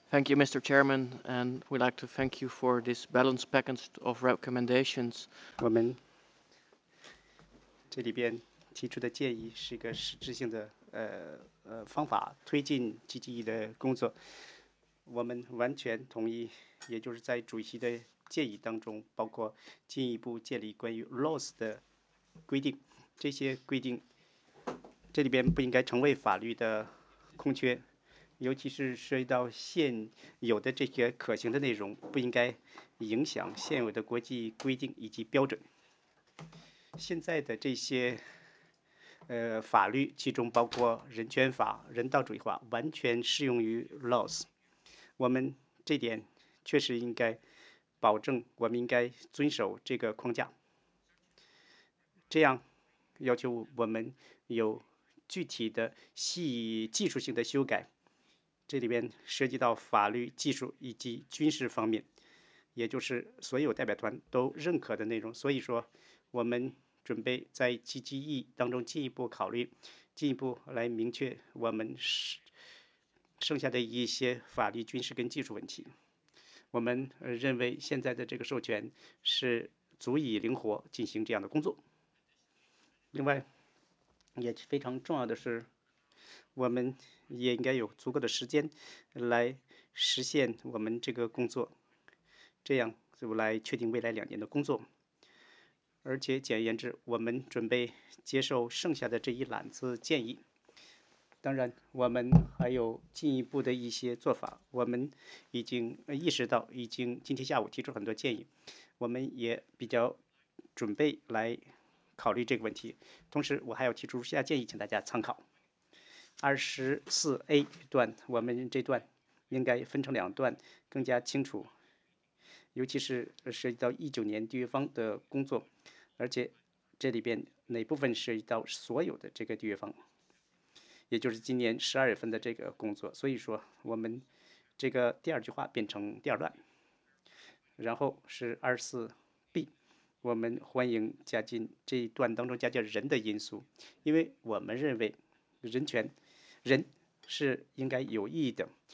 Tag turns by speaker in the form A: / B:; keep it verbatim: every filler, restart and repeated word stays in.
A: Thank you, Mister Chairman, and we'd like to thank you for this balanced package of recommendations.
B: 我们这里边提出的建议是一个实质性的呃呃方法，推进 G G E 的工作。我们完全同意，也就是在主席的建议当中，包括进一步建立关于 loss 的规定，这些规定这里边不应该成为法律的空缺，尤其是涉及到现有的这些可行的内容，不应该影响现有的国际规定以及标准。现在的这些呃法律，其中包括人权法、人道主义法，完全适用于 loss。我们这点确实应该保证，我们应该遵守这个框架。这样要求我们有具体的细技术性的修改，这里边涉及到法律、技术以及军事方面，也就是所有代表团都认可的内容。所以说，我们准备在 G G E 当中进一步考虑，进一步来明确我们剩下的一些法律、军事跟技术问题。我们认为现在的这个授权是足以灵活进行这样的工作。另外，也非常重要的是，我们也应该有足够的时间来实现我们这个工作，这样就来确定未来两年的工作。而且简而言之，我们准备接受剩下的这一揽子建议。当然，我们还有进一步的一些做法。我们已经意识到，已经今天下午提出很多建议，我们也比较准备来考虑这个问题。同时，我还要提出如下建议，请大家参考。二十四 A 段，我们这段应该分成两段，更加清楚，尤其是涉及到一九年缔约方的工作，而且这里边哪部分涉及到所有的这个缔约方，也就是今年十二月份的这个工作。所以说，我们这个第二句话变成第二段，然后是二十四 B，我们欢迎加进这一段当中加进人的因素，因为我们认为人权人是应该有意义的，